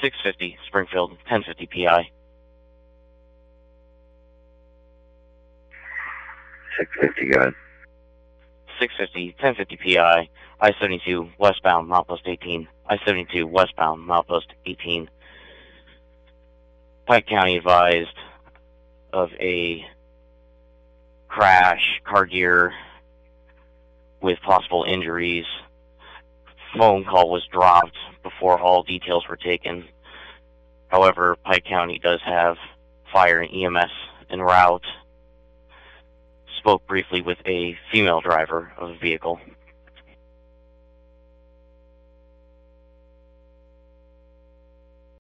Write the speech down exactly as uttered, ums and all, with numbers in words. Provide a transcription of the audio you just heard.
six fifty, Springfield, ten fifty P I. six fifty, go ahead. six fifty, ten fifty P I, I seventy-two westbound, milepost eighteen. I seventy-two westbound, milepost eighteen. Pike County advised of a crash, car gear with possible injuries. Phone call was dropped before all details were taken. However, Pike County does have fire and E M S en route. Spoke briefly with a female driver of the vehicle.